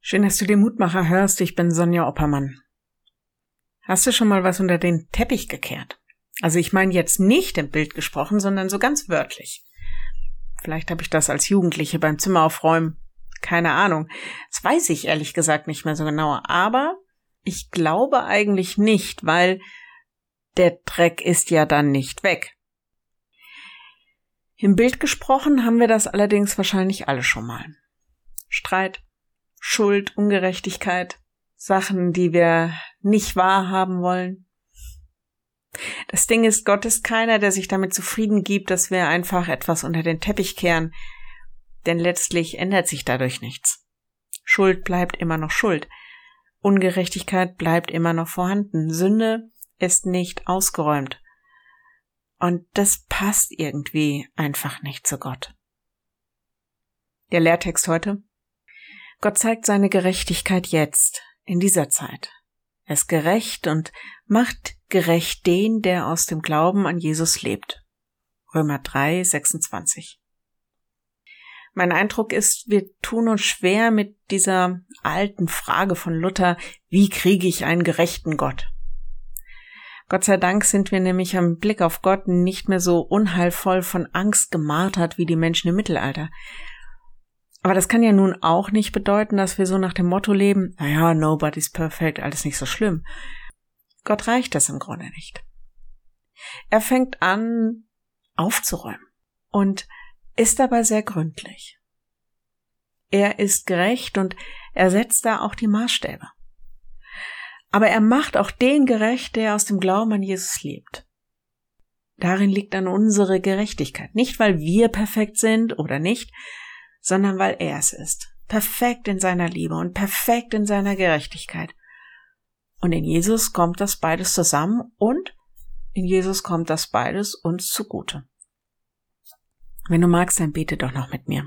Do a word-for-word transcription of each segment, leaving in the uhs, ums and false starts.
Schön, dass du den Mutmacher hörst. Ich bin Sonja Oppermann. Hast du schon mal was unter den Teppich gekehrt? Also ich meine jetzt nicht im Bild gesprochen, sondern so ganz wörtlich. Vielleicht habe ich das als Jugendliche beim Zimmeraufräumen. Keine Ahnung. Das weiß ich ehrlich gesagt nicht mehr so genau. Aber ich glaube eigentlich nicht, weil der Dreck ist ja dann nicht weg. Im Bild gesprochen haben wir das allerdings wahrscheinlich alle schon mal. Streit, Schuld, Ungerechtigkeit, Sachen, die wir nicht wahrhaben wollen. Das Ding ist, Gott ist keiner, der sich damit zufrieden gibt, dass wir einfach etwas unter den Teppich kehren, denn letztlich ändert sich dadurch nichts. Schuld bleibt immer noch Schuld. Ungerechtigkeit bleibt immer noch vorhanden. Sünde ist nicht ausgeräumt. Und das passt irgendwie einfach nicht zu Gott. Der Lehrtext heute: Gott zeigt seine Gerechtigkeit jetzt, in dieser Zeit. Er ist gerecht und macht gerecht den, der aus dem Glauben an Jesus lebt. Römer drei, sechsundzwanzig. Mein Eindruck ist, wir tun uns schwer mit dieser alten Frage von Luther: Wie kriege ich einen gerechten Gott? Gott sei Dank sind wir nämlich am Blick auf Gott nicht mehr so unheilvoll von Angst gemartert wie die Menschen im Mittelalter. Aber das kann ja nun auch nicht bedeuten, dass wir so nach dem Motto leben: Naja, nobody's perfect, alles nicht so schlimm. Gott reicht das im Grunde nicht. Er fängt an, aufzuräumen und ist dabei sehr gründlich. Er ist gerecht und er setzt da auch die Maßstäbe. Aber er macht auch den gerecht, der aus dem Glauben an Jesus lebt. Darin liegt dann unsere Gerechtigkeit. Nicht, weil wir perfekt sind oder nicht, sondern weil er es ist. Perfekt in seiner Liebe und perfekt in seiner Gerechtigkeit. Und in Jesus kommt das beides zusammen und in Jesus kommt das beides uns zugute. Wenn du magst, dann bete doch noch mit mir.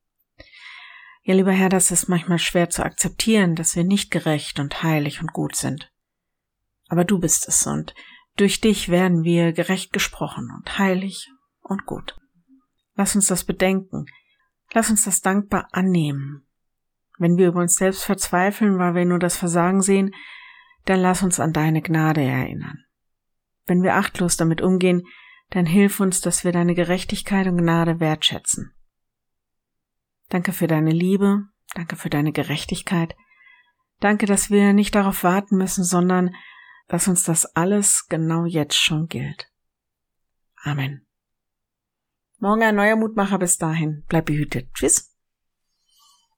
Ja, lieber Herr, das ist manchmal schwer zu akzeptieren, dass wir nicht gerecht und heilig und gut sind. Aber du bist es und durch dich werden wir gerecht gesprochen und heilig und gut. Lass uns das bedenken. Lass uns das dankbar annehmen. Wenn wir über uns selbst verzweifeln, weil wir nur das Versagen sehen, dann lass uns an deine Gnade erinnern. Wenn wir achtlos damit umgehen, dann hilf uns, dass wir deine Gerechtigkeit und Gnade wertschätzen. Danke für deine Liebe, danke für deine Gerechtigkeit. Danke, dass wir nicht darauf warten müssen, sondern dass uns das alles genau jetzt schon gilt. Amen. Morgen ein neuer Mutmacher, bis dahin. Bleib behütet. Tschüss.